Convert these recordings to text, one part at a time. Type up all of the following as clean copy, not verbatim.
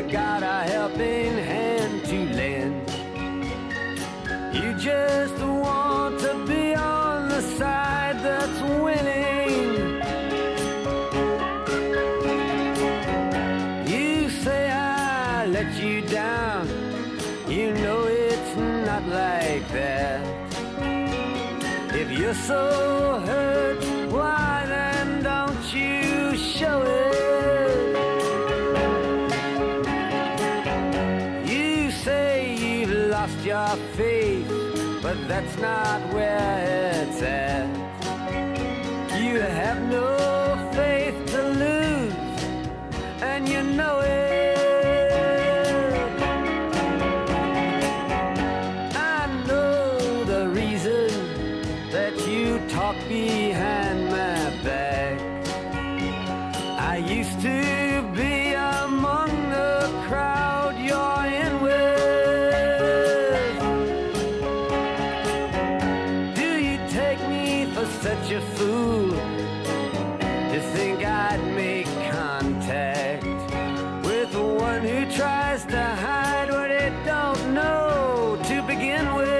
got a helping hand to lend. You just want to be on the side that's winning. You say I let you down, you know it's not like that. If you're so hurt, why then don't you show it? You say you've lost your faith, but that's not where it's at. You have no faith to lose, and you know it. I know the reason that you talk behind my back. I used to be among the crowd you're in with. Do you take me for such a fool to think I'd make contact with one who tries to hide what it don't know to begin with?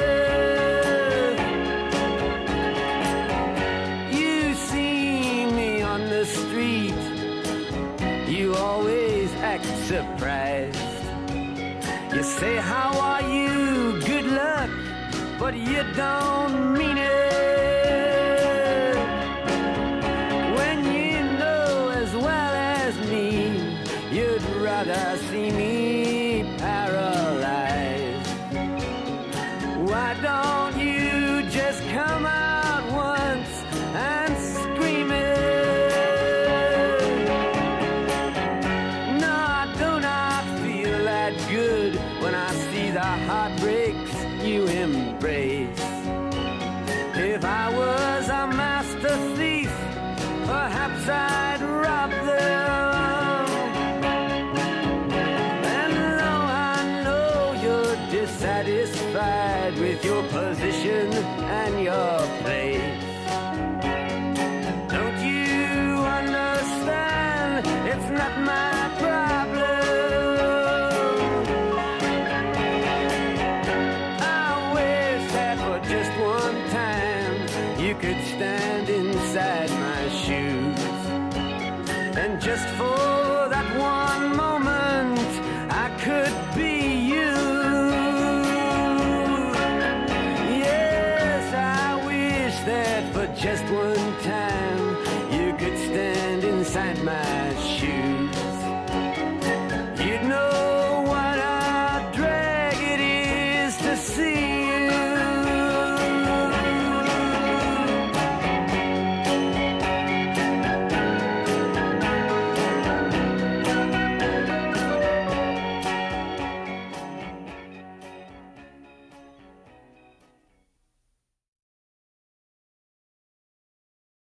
You see me on the street, you always act surprised. You say, how are you? Good luck, but you don't mean it. When you know as well as me, you'd rather see me paralyzed. Why don't you just come out once and scream it? No, I do not feel that good when I see the heartbreaks you embrace. If I was a master thief, perhaps I'd rob them. And though I know you're dissatisfied with your position and your place, don't you understand? It's not my problem. I wish that for just one time you could stand inside my shoes, and just for that one moment I could be you. Yes, I wish that for just one time you could stand inside my